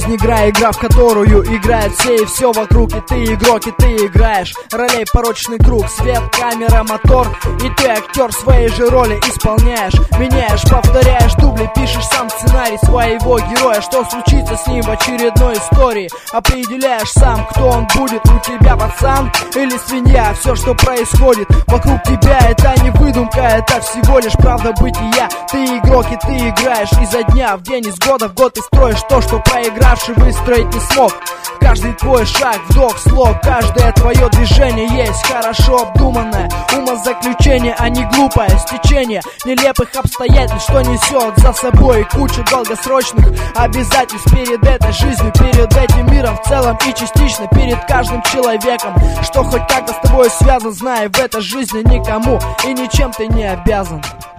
жизнь игра, игра, в которую играют все и все вокруг. И ты игрок, и ты играешь ролей порочный круг. Свет, камера, мотор, и ты актер своей же роли исполняешь. Меняешь, повторяешь дубли, пишешь сам сценарий своего героя. Что случится с ним в очередной истории, определяешь сам, кто он будет. У тебя пацан или свинья. Все, что происходит вокруг тебя, это не выдумка, это всего лишь правда бытия. Ты игрок, и ты играешь изо дня в день, из года в год. Ты строишь то, что проигравший выстроить не смог. Каждый твой шаг, вдох, слог, каждое твое движение есть хорошо обдуманное умозаключение, а не глупое стечение нелепых обстоятельств, что несет за собой кучу долгосрочных обязательств перед этой жизнью, перед этим миром в целом и частично перед каждым человеком, что хоть как-то с тобой связан. Знай, в этой жизни никому и ничем ты не обязан.